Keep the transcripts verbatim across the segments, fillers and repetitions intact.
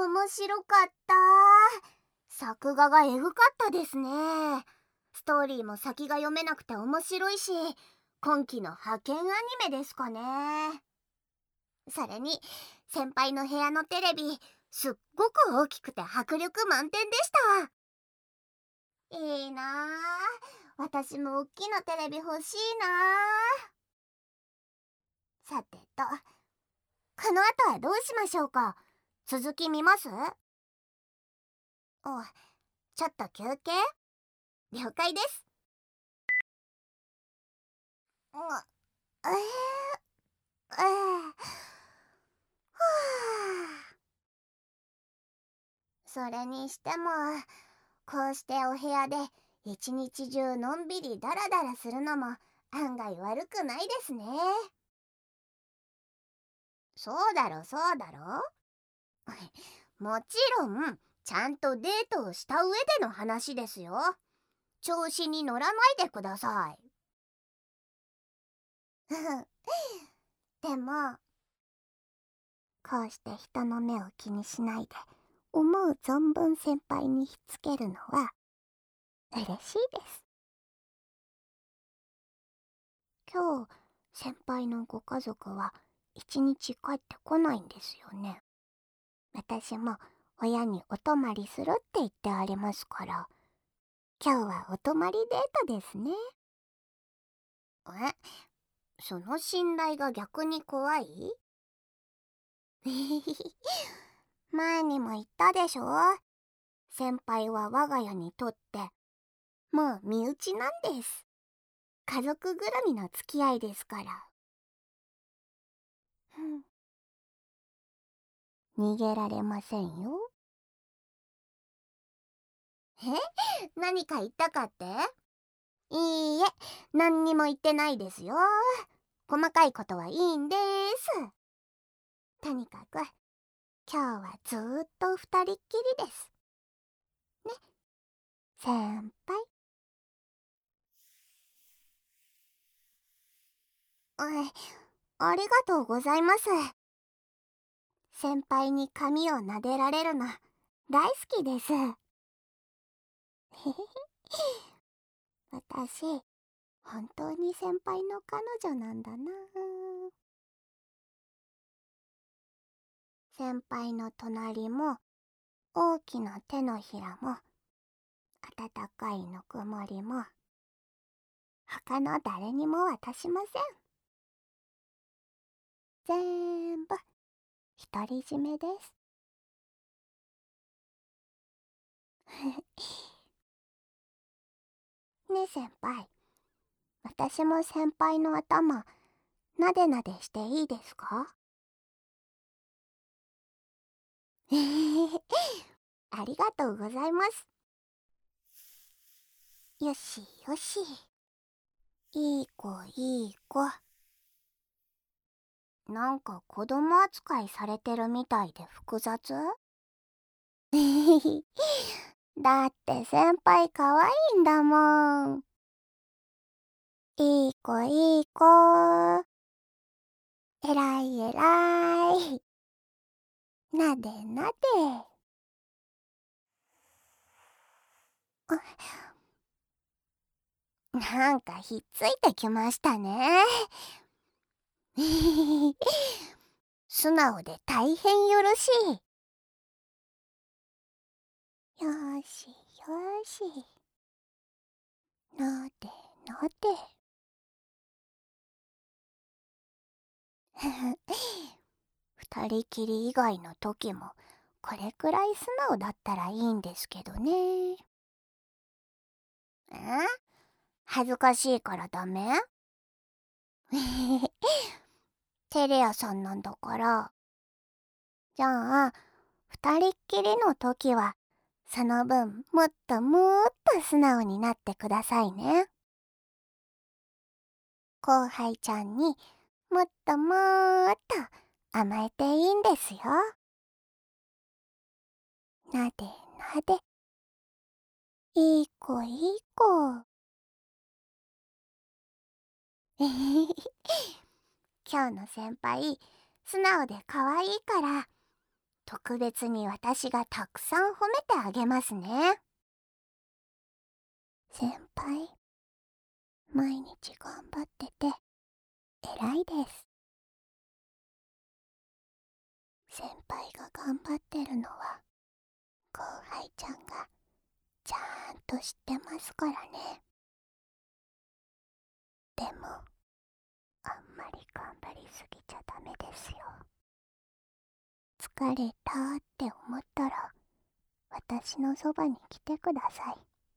面白かった。作画がエグかったですね。ストーリーも先が読めなくて面白いし、今期の派遣アニメですかね。それに先輩の部屋のテレビ、すっごく大きくて迫力満点でした。いいなあ、私も大きなテレビ欲しいなあ。さてと、この後はどうしましょうか。続き見ます？お、ちょっと休憩？了解です。うん、えー、えー、はあ。それにしても、こうしてお部屋で一日中のんびりダラダラするのも案外悪くないですね。そうだろそうだろもちろんちゃんとデートをした上での話ですよ。調子に乗らないでください。でも、こうして人の目を気にしないで思う存分先輩にひっつけるのは嬉しいです。今日先輩のご家族は一日帰ってこないんですよね。私も親にお泊まりするって言ってありますから、今日はお泊まりデートですね。え、その信頼が逆に怖い？前にも言ったでしょ。先輩は我が家にとってもう身内なんです。家族ぐるみの付き合いですから。逃げられませんよ。え、何か言ったかって？いいえ、何にも言ってないですよ。細かいことはいいんです。とにかく今日はずーっと二人っきりですね、先輩。はい、ありがとうございます。先輩に髪を撫でられるの大好きです。私、本当に先輩の彼女なんだな。先輩の隣も大きな手のひらも温かいぬくもりも他の誰にも渡しません。全部独り占めです。ねえ先輩、私も先輩の頭なでなでしていいですか？ありがとうございます。よしよし、いい子いい子。なんか子供扱いされてるみたいで複雑。だって先輩かわいいんだもん。いい子いい子。えらいえらい。なでなで。なんかひっついてきましたね。素直で大変よろしい。よしよし。なでなで。二人きり以外の時もこれくらい素直だったらいいんですけどね。え？恥ずかしいからダメ？テレアさんなんだから。じゃあ二人っきりの時はその分もっともっと素直になってくださいね。後輩ちゃんにもっともっと甘えていいんですよ。なでなで。いい子いい子。今日の先輩素直で可愛いから特別に私がたくさん褒めてあげますね。先輩、毎日頑張ってて偉いです。先輩が頑張ってるのは後輩ちゃんがちゃんと知ってますからね。でもあんまり頑張りすぎちゃダメですよ。疲れたって思ったら私のそばに来てください。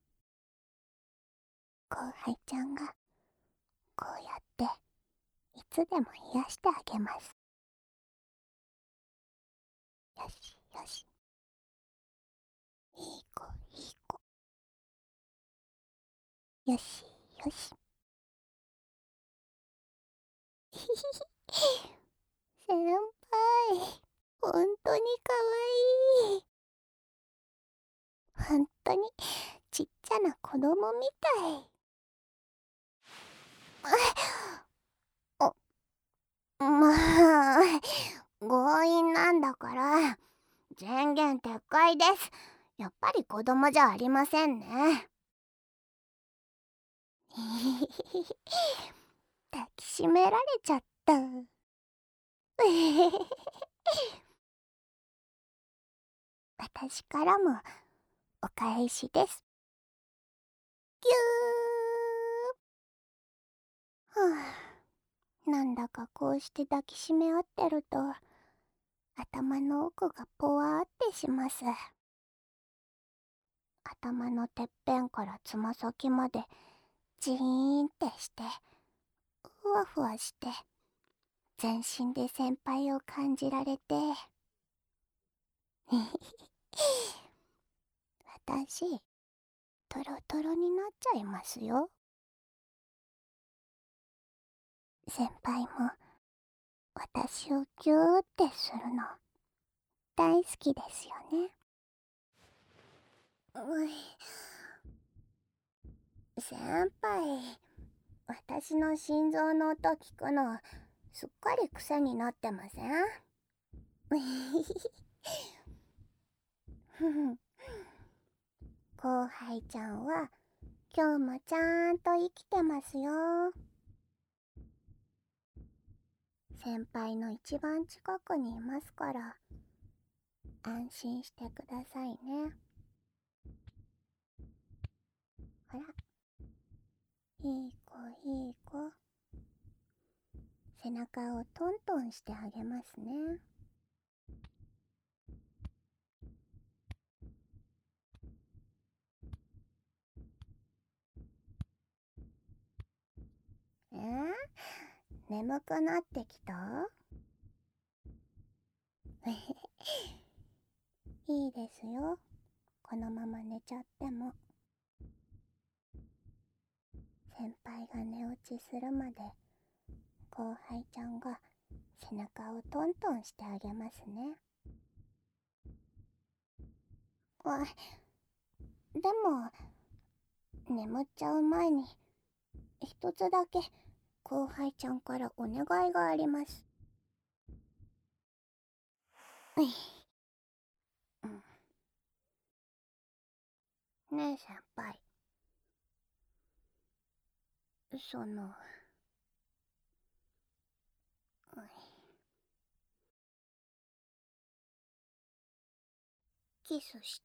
後輩ちゃんがこうやっていつでも癒してあげます。よしよし、いい子いい子、よしよし。ひひひ、先輩、ほんとにかわいい。ほんとにちっちゃな子供みたい。あ、まあ、強引なんだから前言撤回です。やっぱり子供じゃありませんね。抱きしめられちゃった。私からもお返しです。ぎゅー。はあ、なんだかこうして抱きしめ合ってると頭の奥がぽわーってします。頭のてっぺんからつま先までジーンってしてふわふわして全身で先輩を感じられて私トロトロになっちゃいますよ。先輩も私をギューってするの大好きですよね。うい、先輩、私の心臓の音聞くのすっかり癖になってません？後輩ちゃんは今日もちゃんと生きてますよ。先輩の一番近くにいますから安心してくださいね。ほら、いい子いい子、背中をトントンしてあげますね。えー、眠くなってきた？いいですよ、このまま寝ちゃっても。先輩が寝落ちするまで後輩ちゃんが背中をトントンしてあげますね。あ、でも眠っちゃう前に一つだけ後輩ちゃんからお願いがあります。うい、うん、ねえ先輩、その、うい、キスして。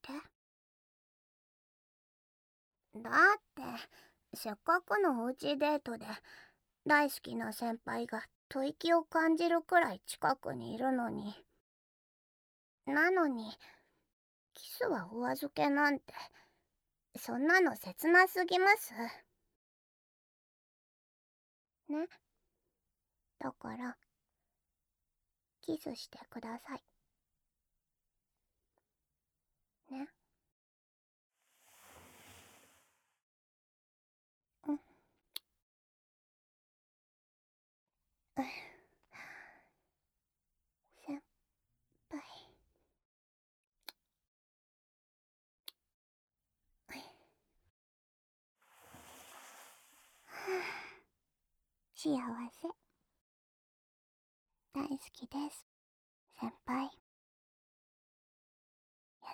だってせっかくのおうちデートで大好きな先輩が吐息を感じるくらい近くにいるのに、なのにキスはお預けなんて、そんなの切なすぎますね。だからキスしてくださいね。うん、先輩、幸せ、大好きです先輩。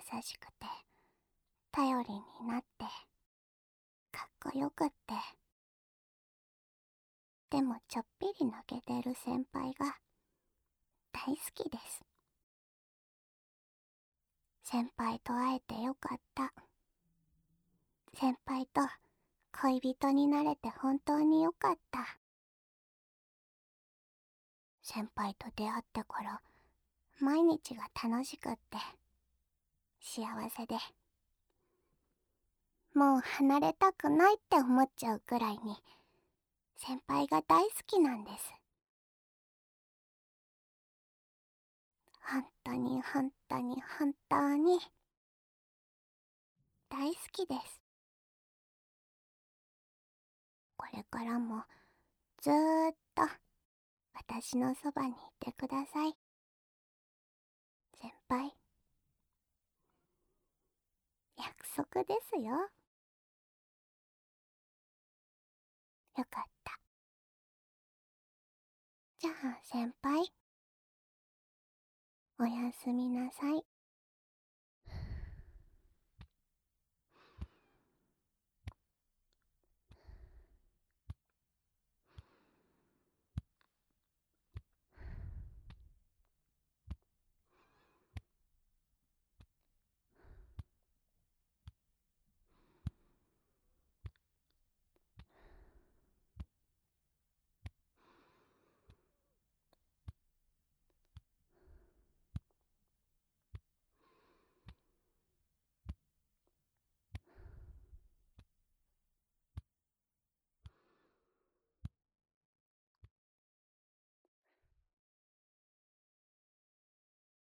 しくて頼りになってかっこよくって、でもちょっぴり抜けてる先輩が大好きです。先輩と会えてよかった。先輩と恋人になれて本当によかった。先輩と出会ってから毎日が楽しくって幸せで、もう離れたくないって思っちゃうくらいに先輩が大好きなんです。本当に本当に本当に大好きです。これからもずーっと私のそばにいてください。先輩、約束ですよ。よかった。じゃあ先輩、おやすみなさい。